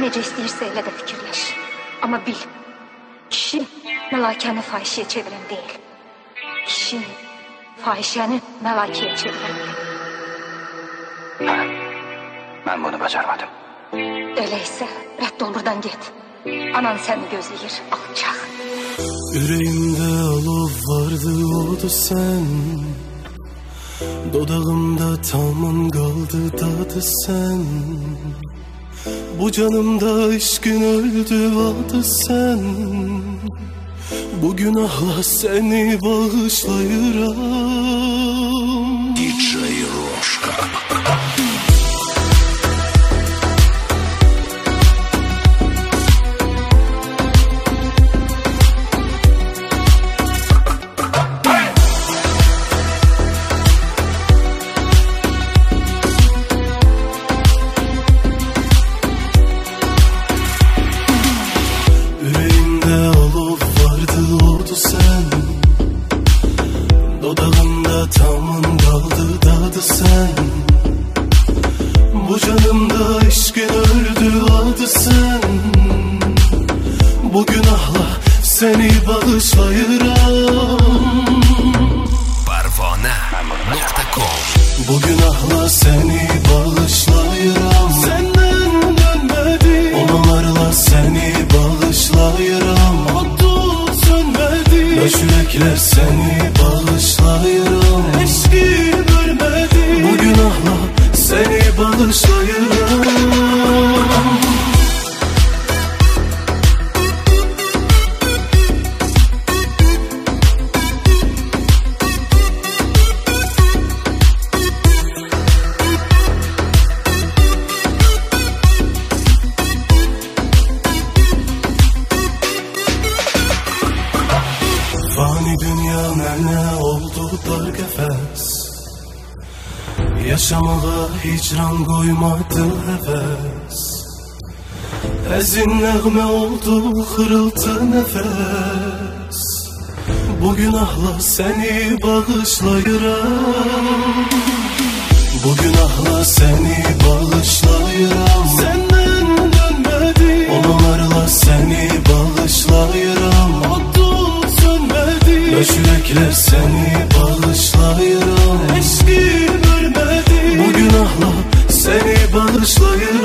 necə istəyirsə elə də fikirləş. Amma bil, kişi məlakəni fahişəyə çevirən deyil. Kişi fahişəni məlakəyə çevirən. Ben bunu başarmadım. Öyleyse rədd ol buradan get. Anan səni gözləyir, alçaq. Yüreğimde alov vardı, oldu sen. Dodağımda tamın kaldı, dadı sen. Bu canımda işkin öldü, adı sen. Bu günahla seni bağışlayıram. DJ Roşka. Dodağımda tamın kaldı, dadı sen. Bu canımda işkin öldü, adı sen. Bu günahla seni bağışlayıram. Parvana.com. Bu günahla seni bağışlayıram. Senden dönmedi, olanlarla seni bağışlayıram. Adı sönmedi, yaş yürekler seni bağışlayıram. Eşkim ölmedi, bu günahla seni bağışlayıram. Fani dünya ne oldu dar kefes. Yaşamağa hicran koymadı heves. Ezin nəğmə oldu xırıltı nefes. Bu günahla seni bağışlayıram. Bu günahla seni bağışlayıram. Senden dönmedi, olanlarla seni bağışlayıram. Yaş yürekler seni bağışlayıram. Eşkim ölmedi, bu günahla seni bağışlayıram.